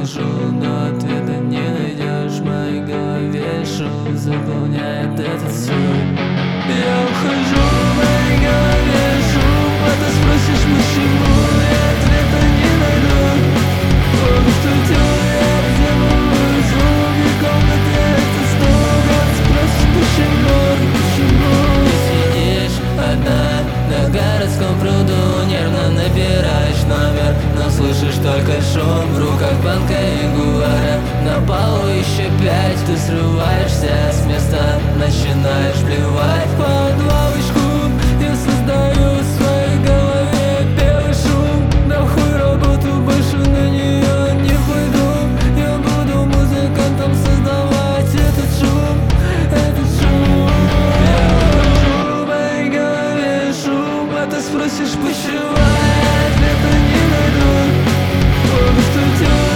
ухожу, но ответа не найдешь. В моей голове шум заполняет этот сон. Я ухожу, в моей голове шум, а ты спросишь почему, и ответа не найду. Полностью тело я разделываю звуки комнаты, это снова спросишь почему. Ты сидишь одна на городском пруду, нервно набираешь номер, но слышишь только шум в руках банка ягуара. На полу еще 5, ты срываешься с места, начинаешь плевать под лавочку. Я создаю в своей голове белый шум, нахуй работу, больше на нее не пойду. Я буду музыкантом создавать этот шум, этот шум. Я ухожу, в моей голове шум, а ты спросишь почему, ответа не найду. Полностью тело